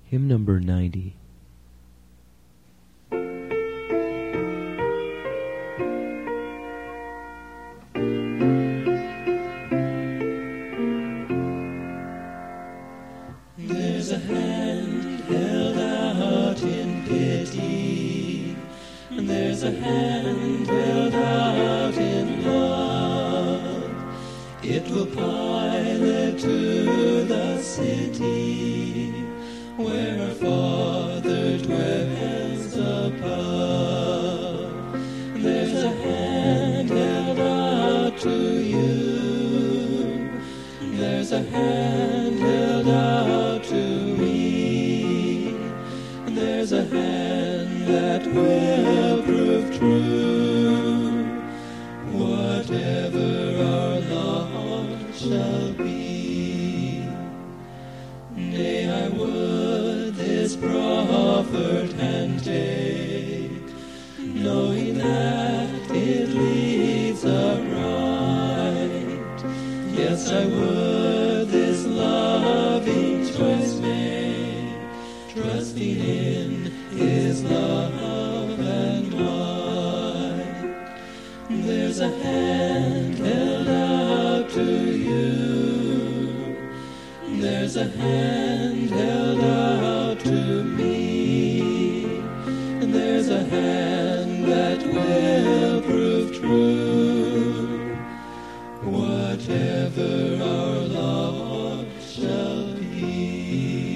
Hymn number 90. There's a hand held out in pity, and there's a hand held out in love. It will pilot to the city where our Father dwells above. There's a hand held out to you. There's a hand held out to me. There's a hand that will prove true, whatever our lot shall be. Nay, I would this proffered hand take, knowing that it leads aright. Yes, I would this loving choice make, trusting in His love and might. There's a hand held out to you. There's a hand held out to me. And there's a hand that will prove true, whatever our lot shall be.